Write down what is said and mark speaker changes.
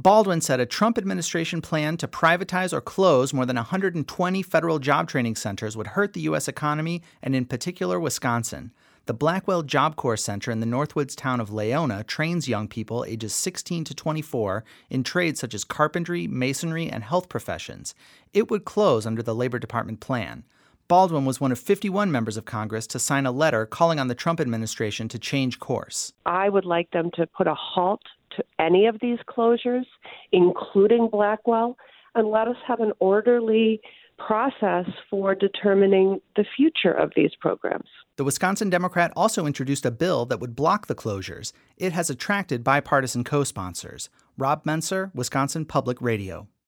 Speaker 1: Baldwin said a Trump administration plan to privatize or close more than 120 federal job training centers would hurt the U.S. economy and in particular Wisconsin. The Blackwell Job Corps Center in the Northwoods town of Leona trains young people ages 16 to 24 in trades such as carpentry, masonry, and health professions. It would close under the Labor Department plan. Baldwin was one of 51 members of Congress to sign a letter calling on the Trump administration to change course.
Speaker 2: I would like them to put a halt to any of these closures, including Blackwell, and let us have an orderly process for determining the future of these programs.
Speaker 1: The Wisconsin Democrat also introduced a bill that would block the closures. It has attracted bipartisan co-sponsors. Rob Menser, Wisconsin Public Radio.